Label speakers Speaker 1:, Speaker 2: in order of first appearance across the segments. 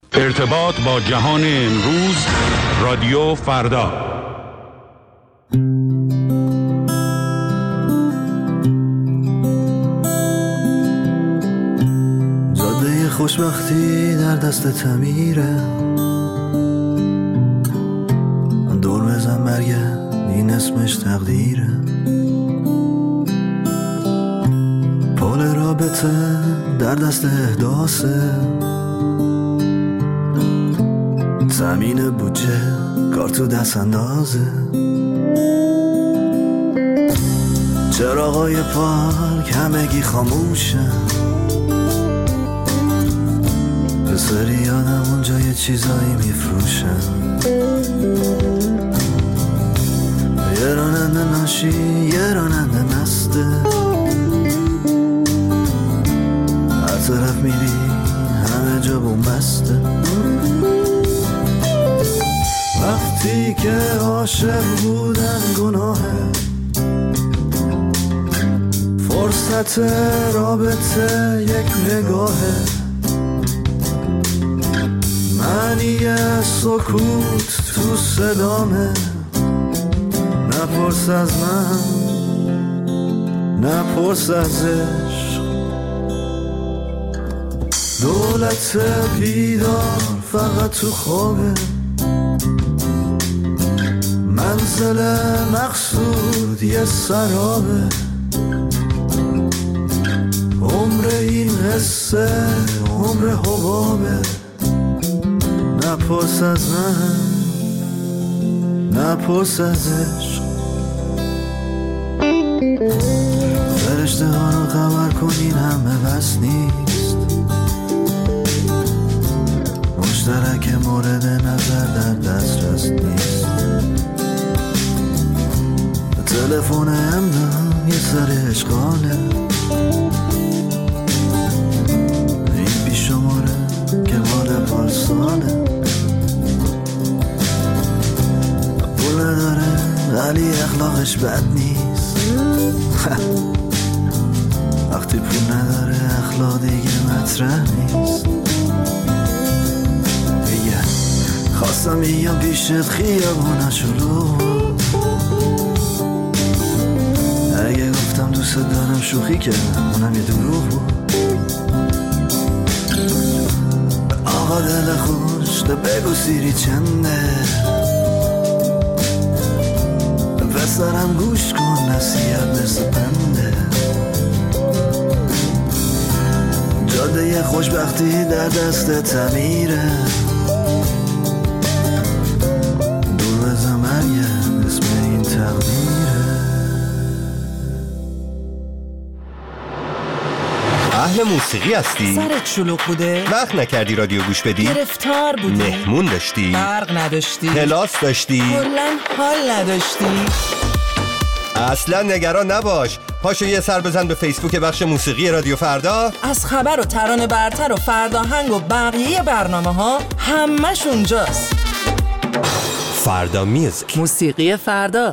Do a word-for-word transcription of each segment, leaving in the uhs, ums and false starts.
Speaker 1: ارتباط با جهان امروز، رادیو فردا.
Speaker 2: جاده خوشبختی در دست تعمیره، دور بزن برگرد این اسمش تقدیره. پول رابطه در دست احداثه، زمین بودجه کار تو دست اندازه. چراغای پارک همگی خاموشن، پسری یادم اونجا یه چیزایی میفروشن. یه راننده ناشی یه راننده مسته، هر طرف میری همه جا بومبسته. وقتی که عاشق بودن گناهه، فرصت رابطه یک نگاهه. معنی سکوت تو صدامه، نپرس از من نپرس از عشق. دولت بیدار فقط تو خوابه، منزل مقصود یه سرابه. عمر این قصه عمر حبابه، نپرس از من نپرس از عشق. فرشته ها رو خبر کنین همه بس نیست، مشترک مورد نظر در دسترس نیست. تلفن امنم یه سر اشغاله، این بی شماره که مال پارساله. پول نداره ولی اخلاقش بد نیست، وقتی پول نداره اخلاق دیگه مطرح نیست. میگه خواستم میام پیشت خیابونا شلوغ، اگه گفتم دوست دارم شوخی کردم اونم یه دروغ بود. آقا دل خوش تو بگو سیری چنده، پسرم گوش کن نصیحت مثل پنده. جاده خوشبختی در دست تعمیره، دور بزن مریم اسم این تقدیره.
Speaker 3: اهل موسیقی هستی؟
Speaker 4: سرت شلوغ بوده؟
Speaker 3: وقت نکردی رادیو گوش بدی؟
Speaker 4: گرفتار بودی؟
Speaker 3: مهمون داشتی؟
Speaker 4: برق نداشتی؟
Speaker 3: کلاس داشتی؟
Speaker 4: کلاً حال نداشتی؟
Speaker 3: اصلا نگران نباش، پاشو یه سر بزن به فیسبوک بخش موسیقی رادیو فردا.
Speaker 4: از خبر و ترانه برتر و فرداهنگ و بقیه برنامه ها همش اونجاست.
Speaker 3: فردا میوزیک،
Speaker 4: موسیقی فردا.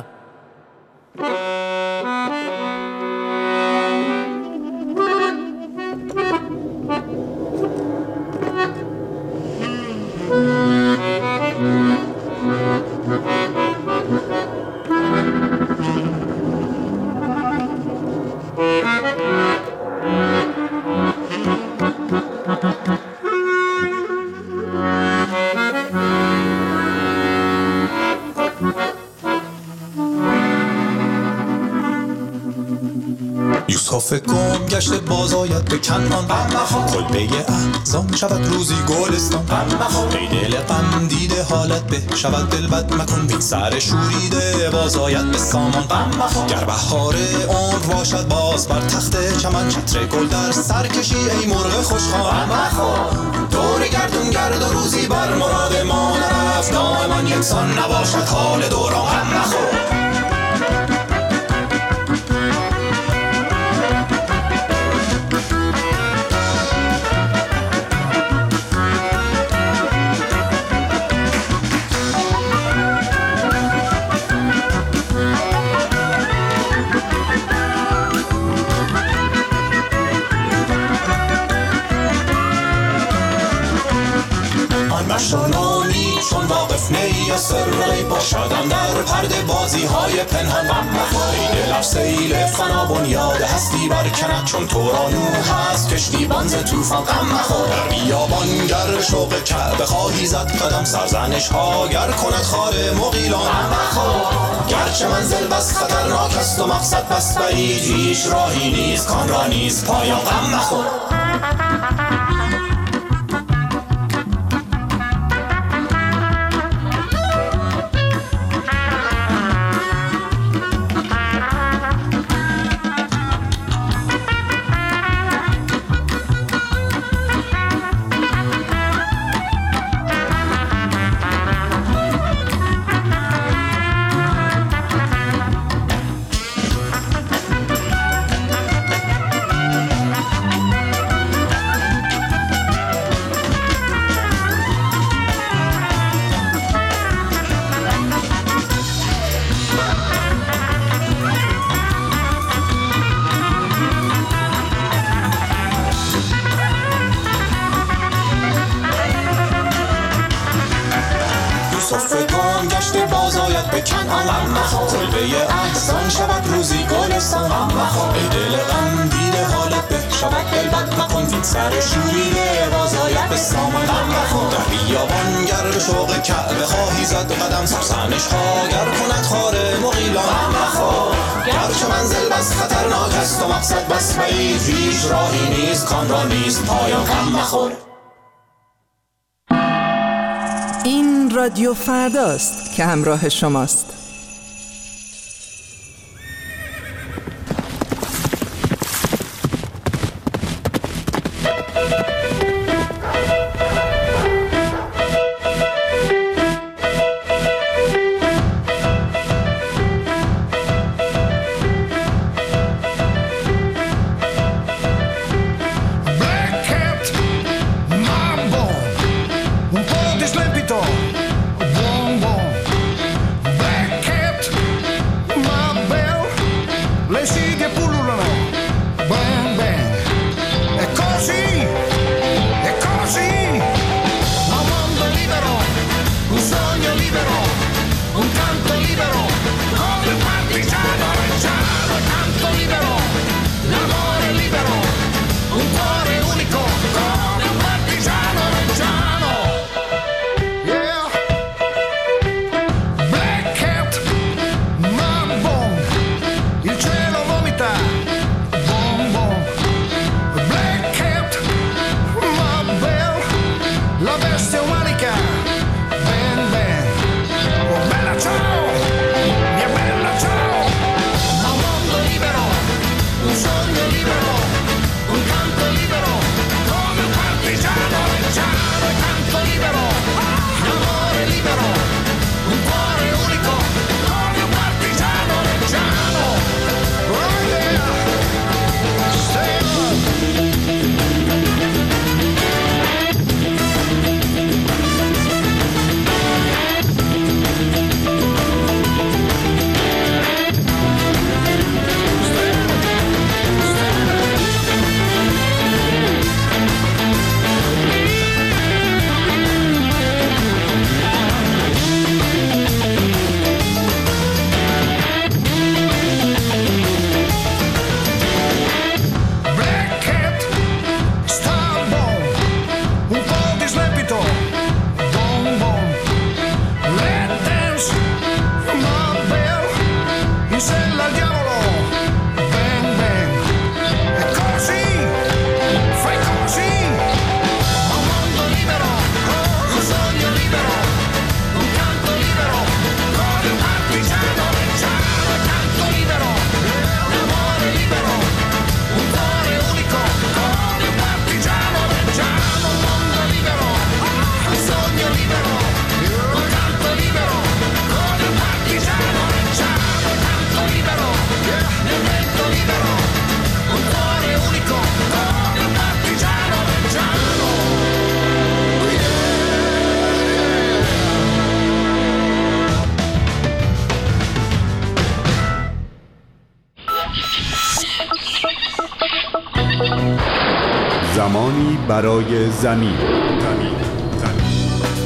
Speaker 5: یوسف گم گشته باز آید به کنعان، کلبه احزان شود روزی گلستان. ای دل غم دیده حالت به شود دل بد مکن، بی سر شوریده باز آید به سامان. گر بهار عمر باشد باز بر تخت چمن، چتر گل در سر کشی ای مرغ خوشخوان. دور گردون گرد و روزی بر مراد ما نرفت، دائما یکسان نباشد حال دوران. غم نخور پنهان مشو نومی چون واقف نی یا سری باشدن در پرده بازی های پنهان ای دل سیل فنا بنیاد هستی برکند چون تورانو هست کشتی بانز توفان غم مخور در بیابان گر شوق کعبه خواهی زد قدم سرزنش ها گر کند خار مغیلان غم مخور گرچه منزل بس خطرناک است و مقصد بس بعید هیچ راهی نیست کان را نیست پایان غم مخور صفگان گشته باز آید به کنعان کلبه احزان شود روزی گلستان ای دل غم دیده حالت به شود دلبد مکن وین سر شوریده باز آید به سامان در بیابان گر به شوق کعبه خواهی زد قدم سرزنش ها گر کند خار مغیلان گرچه منزل بس خطرناک است و مقصد بس بعید هیچ راهی نیست کان را نیست پایان غم مخور.
Speaker 4: این رادیو فرداست که همراه شماست.
Speaker 1: زمانی برای زمین. زمین. زمین.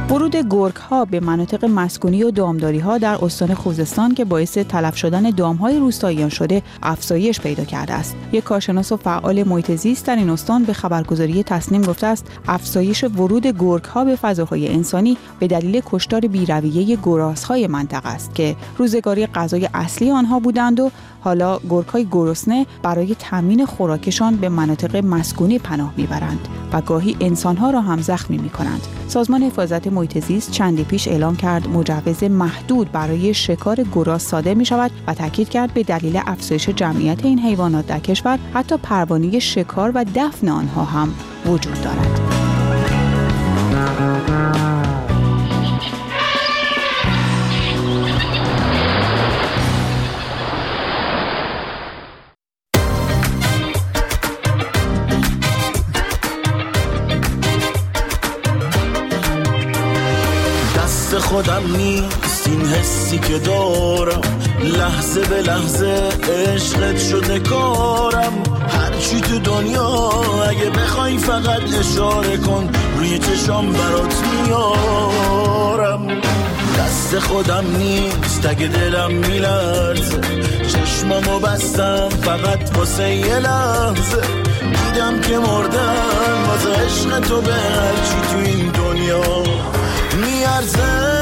Speaker 6: ورود گرگ‌ها به مناطق مسکونی و دامداری‌ها در استان خوزستان که باعث تلف شدن دام‌های روستاییان شده افزایش پیدا کرده است. یک کارشناس و فعال محیط زیست در این استان به خبرگزاری تصنیم گفته است افزایش ورود گرگ‌ها به فضاهای انسانی به دلیل کشتار بی‌رویه گرازهای منطقه است که روزگاری غذای اصلی آنها بودند و حالا گرگ‌های گرسنه برای تامین خوراکشان به مناطق مسکونی پناه می‌برند و گاهی انسان‌ها را هم زخمی می‌کنند. سازمان حفاظت محیط زیست چندی پیش اعلام کرد مجوز محدود برای شکار گراز صادر می‌شود و تاکید کرد به دلیل افزایش جمعیت این حیوانات در کشور حتی پروانه شکار و دفن آنها هم وجود دارد.
Speaker 7: خودم نیست این حسی که دارم، لحظه به لحظه عشقت شده کارم. هرچی تو دنیا اگه بخوای فقط اشاره کن، روی چشام برات میارم. دست خودم نیست اگه دلم میلرزه، چشمامو بستم فقط واسه یه لحظه. دیدم که مردم واسه عشق تو به هرچی تو این دنیا میارزه.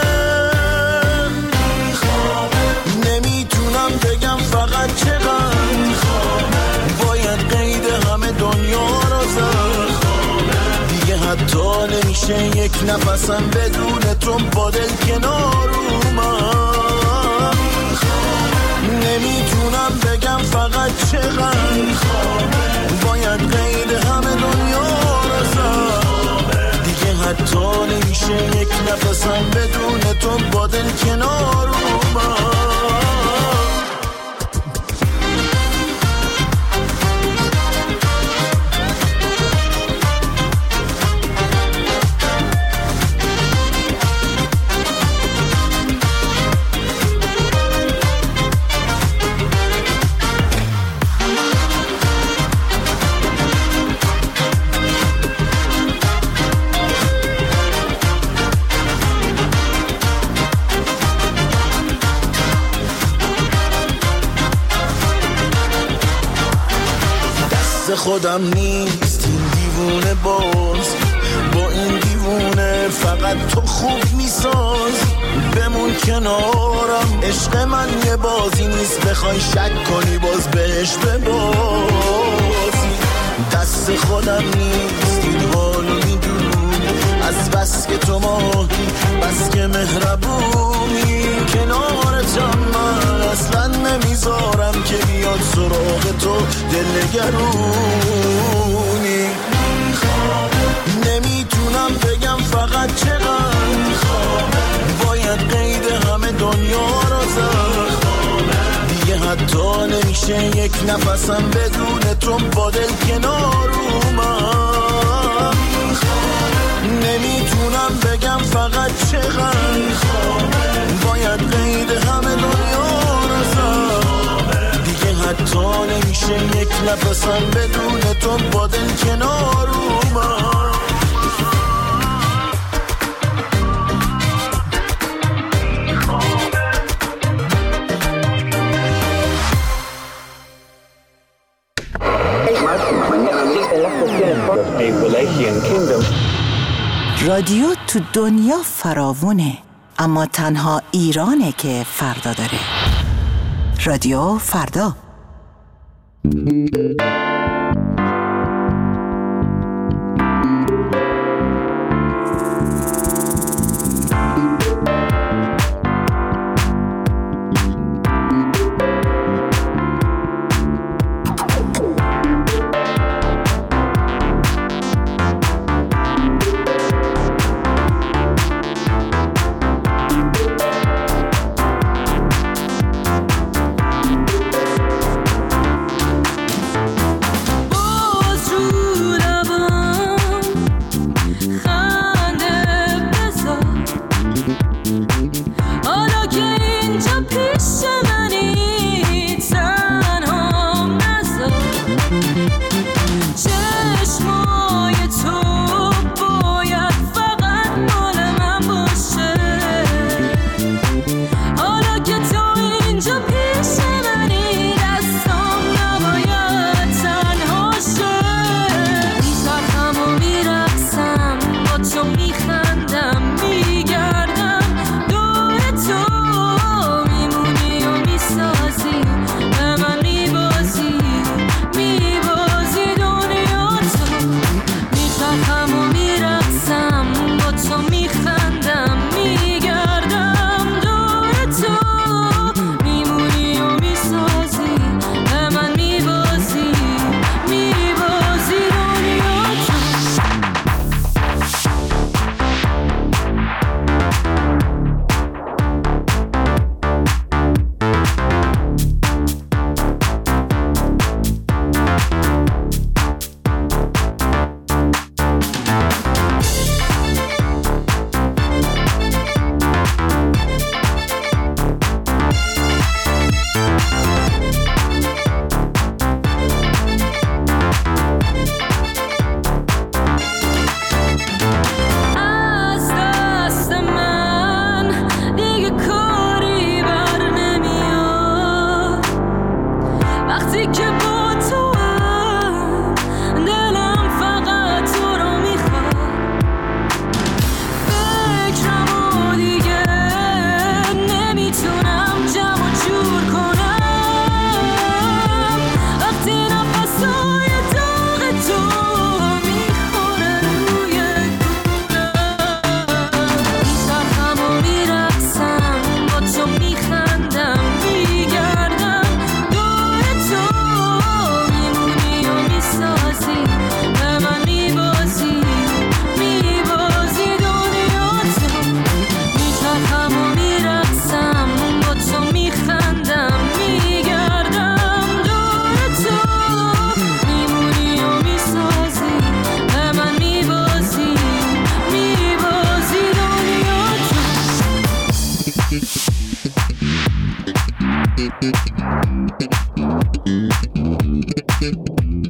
Speaker 7: نمیتونم بگم فقط چقدر باید قید همه دنیا رو زد. دیگه حتی نمیشه یک نفسم بدون تو با دل کنار اومد. نمیتونم بگم فقط چقدر باید قید همه دنیا رو زد. دیگه حتی نمیشه یک نفسم بدون تو با دل کنار اومد. خودم نیست این دیوونه باز، با این دیوونه فقط تو خوب میساز. بمون کنارم، عشق من یه بازی نیست بخوای شک کنی باز بهش ببازی. دست خودم نیست این حالو میدونی، از بس که تو ماهی بس که مهربونی. کنارتم من اصلا نمیذارم که بیاد سراغ تو دلنگرونی. نمیتونم بگم فقط چقدر باید قید همه دنیا رو زد. دیگه حتی نمیشه یک نفسم بدون تو با دل کنار اومد. نمیتونم بگم فقط چقدر باید قید همه دنیا رو زد. دیگه حتی نمیشه یک نفسم بدون تو با دل کنار اومد.
Speaker 8: رادیو تو دنیا فراوونه، اما تنها ایرانه که فردا داره. رادیو فردا.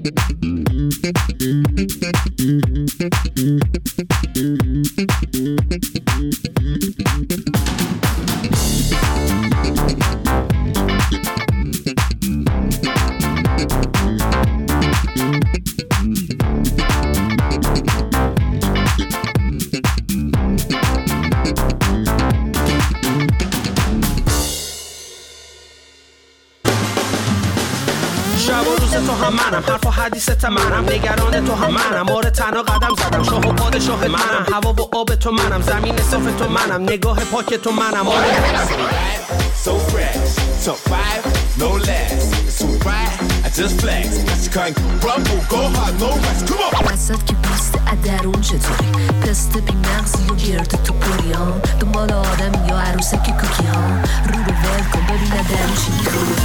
Speaker 9: تو هم منم، حرف و حدیثت منم، نگران تو هم منم، آره تنها قدم زدم، شاه و پادشاه منم، هوا و آب تو منم، زمین صاف تو منم، نگاه پاک تو منم، آره
Speaker 10: so fresh, so five, no less, so right, I just flex, I can't rumble, go hard, no rest, come on.
Speaker 11: وسط که بیست ادرون چطوری، پست بی مغزی و گرد تو پریان، دنبال آدم یا عروسک کوکی ها، رو رو ول کن ببین ادرون چی میخوری.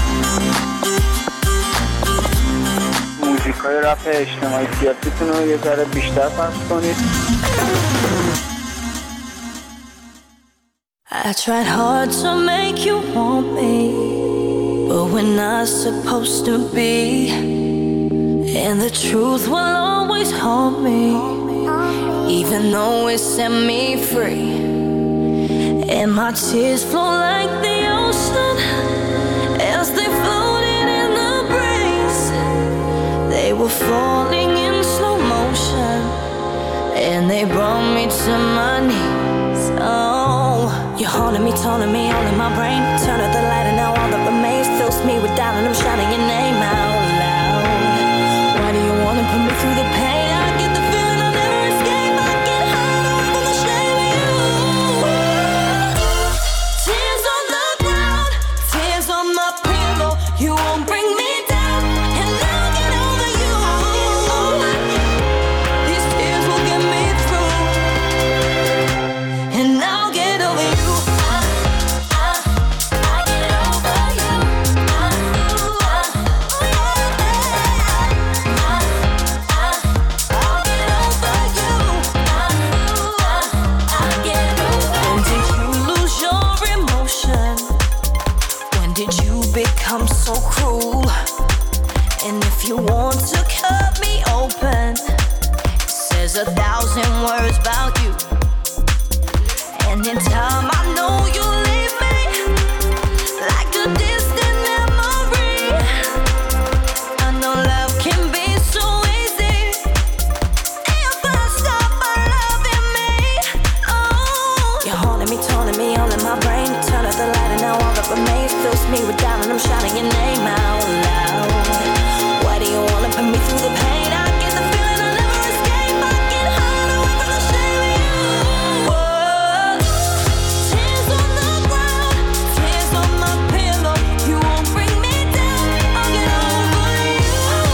Speaker 12: موزیکای رپ اجتماعی سیاسیتون رو یه ذره بیشتر پخش کنید.
Speaker 11: I tried hard to make you want me, but we're not supposed to be, and the truth will always haunt me, even though it set me free, and my tears flow like the ocean as they floated in the breeze. They were falling in slow motion, and they brought me to my knees. Oh, you're haunting me, taunting me, all in my brain. Turn out the light and now all that remains fills me with doubt, and I'm shouting your name out loud. Why do you wanna put me through the pain? I get the feeling I'll never escape. I get high from the shame of you. Tears on the ground, tears on my pillow. You won't bring me down, and I'll get over you. These tears will get me through, and I'll get over you. Become so cruel, and if you want to cut me open, it says a thousand words about you, and in time I know you'll leave me like a distant memory. I know love can be so easy if I stop by loving me. Oh, you're haunting me, taunting me, all in my brain. Turn out the light and now all that remains fills me with doubt, and I'm shouting your name out loud. Why do you wanna put me through the pain? I get the feeling I'll never escape. I get high away from the shame of you. Whoa. Tears on the ground, tears on my pillow. You won't bring me down. I'll get over you.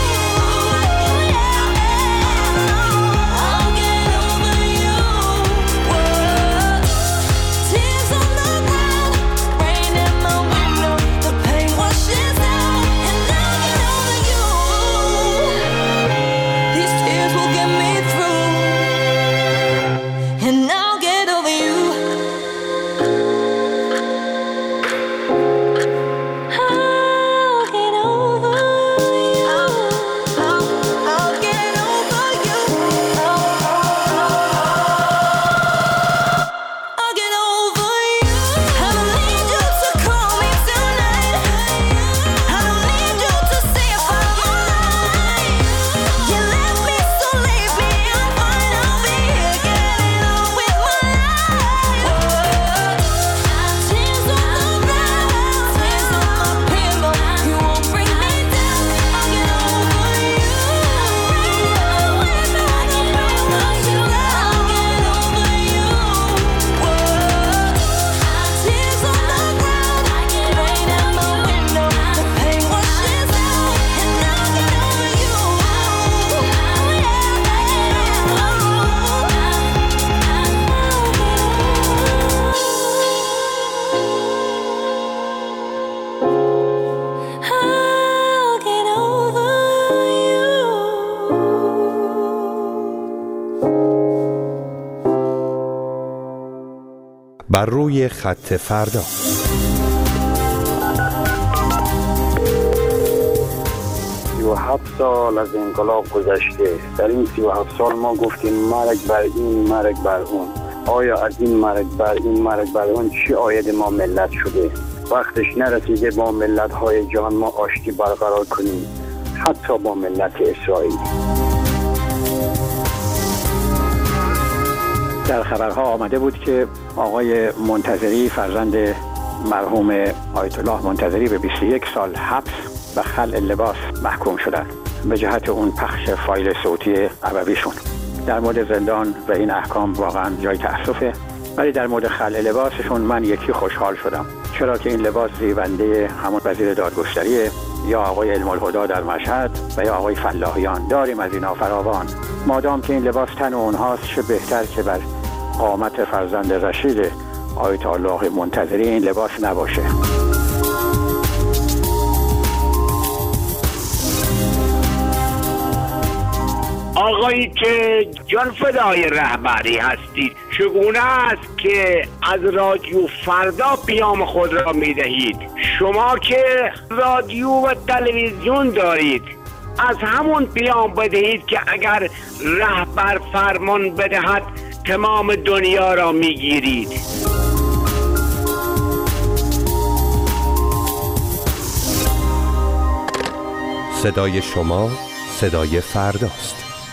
Speaker 11: I'll get over you. Whoa. Tears on the ground, rain in my window. The pain washes out, and I'll get over you. These tears will get me through, and I'll get over you. I'll get over you. I'll, I'll get over you. I'll get over you. I don't need you to call me tonight. I don't need you to see if I'm alright. You left me, so leave me. I'm fine. I'll be here getting on with my life. Tears on the ground, tears on my pillow. You won't bring me down. I'll get over you. I'll get over you. Tears on the ground, rain out my window. The pain washes out, and I'll get over you. I'll get over you.
Speaker 3: بر روی خط فردا.
Speaker 12: You will have هفت سال از انقلاب گذشته. در این سی و هفت سال ما گفتیم مرگ بر این مرگ بر اون. آیا از این مرگ بر این مرگ بر اون چی عاید ما ملت شده؟ وقتش نرسیده با ملت های جهان ما آشتی برقرار کنیم، حتی با ملت اسرائیل.
Speaker 13: در خبرها آمده بود که آقای منتظری فرزند مرحوم آیت الله منتظری به بیست و یک سال حبس و خلع لباس محکوم شدند به جهت اون پخش فایل صوتی ابویشون. در مورد زندان و این احکام واقعا جای تأسفه، ولی در مورد خلع لباسشون من یکی خوشحال شدم، چرا که این لباس زیبنده همون وزیر دادگستریه یا آقای علم الهدی در مشهد و یا آقای فلاحیان. داریم از اینا فراوان. مادام که این لباس تن اونهاست، چه بهتر که بر قامت فرزند رشید آیت الله منتظری این لباس نباشه.
Speaker 14: آقایی که جان فدای رهبری هستید، چگونه است که از رادیو فردا پیام خود را می دهید؟ شما که رادیو و تلویزیون دارید، از همون پیام بدهید که اگر رهبر فرمان بدهد تمام دنیا را می گیرید.
Speaker 3: صدای شما صدای فرداست.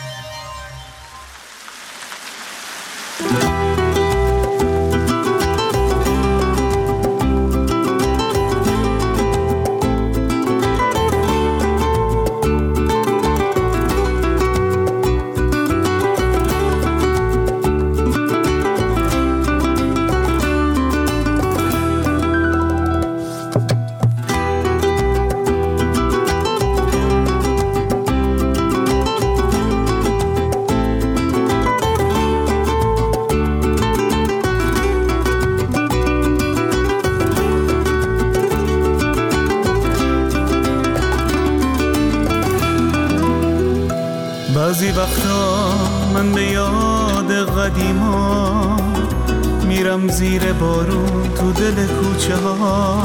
Speaker 15: بعضی وقتا من به یاد قدیما میرم زیر بارون تو دل کوچه ها،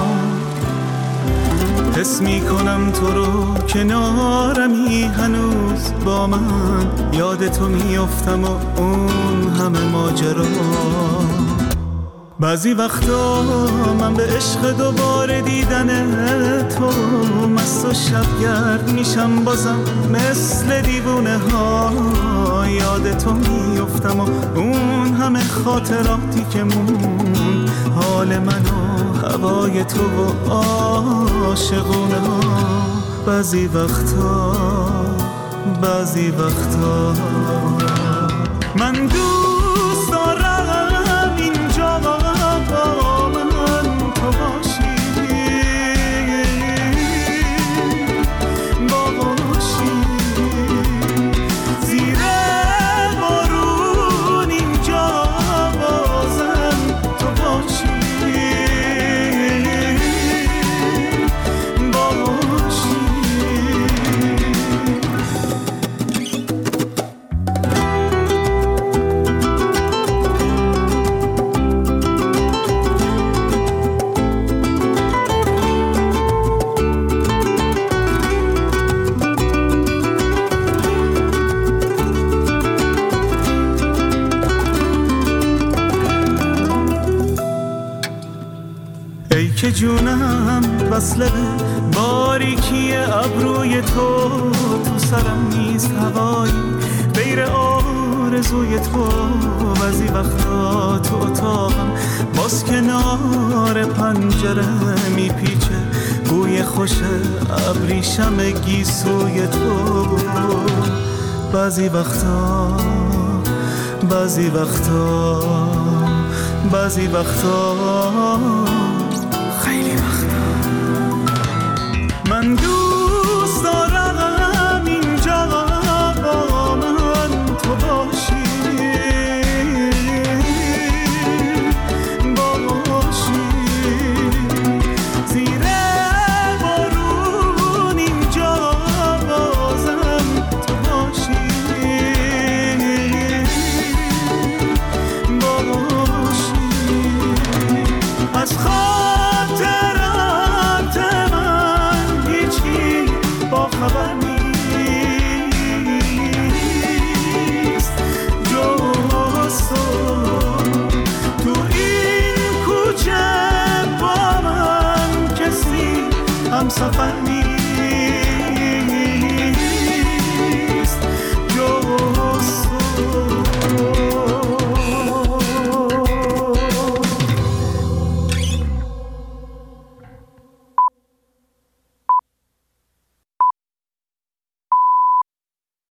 Speaker 15: حس میکنم تو رو کنارمی هنوز با من، یاد تو میافتم و اون همه ماجرا. بعضی وقتا من به عشق دوباره دیدن تو مست و شبگرد میشم بازم مثل دیوونه ها، یاد تو میافتم و اون همه خاطراتی که مون، حال من و هوای تو و عاشقونه ها. بعضی وقتا بعضی وقتا من دوست دارم اینجا با من تو باشی، باشی زیر بارون اینجا بازم تو باشی، باشی. ای که جونم وصله به باریکی ابروی تو، تو سرم نیست هوایی غیر آرزوی تو. بعضی وقتا تو اتاقم باز کنار پنجره میپیچه بوی خوش ابریشم گیسوی تو. بعضی وقتا بعضی وقتا بعضی وقتا خیلی وقتا من دو